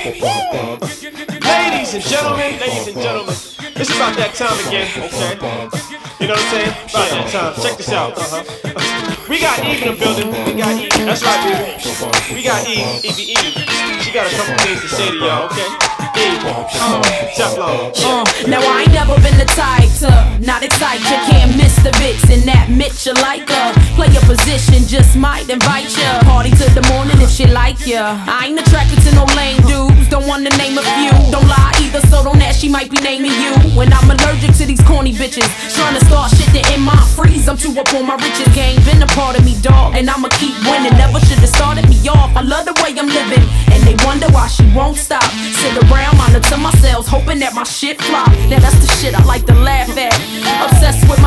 Ladies and gentlemen, it's about that time again, okay? You know what I'm saying? About that time. Check this out. We got Eve in the building. We got Eve. That's right, baby. We got Eve. She got a couple things to say to y'all, okay? Eve, Teflon. Now I ain't never been the type to not excite you. Can't miss the vixen that Mitch you like her. Play your position, just might invite ya. Party till the morning if she like ya. I ain't attracted to no lame dudes. Don't wanna name a few. Don't lie either, so don't ask, she might be naming you. When I'm allergic to these corny bitches, trying to start shit that in my freeze. I'm too up on my riches game. Been a part of me, dog, and I'ma keep winning. Never should've started me off. I love the way I'm living, and they wonder why she won't stop. Sit around, monitor myself, hoping that my shit flop. Now that's the shit I like to laugh at. Obsessed with my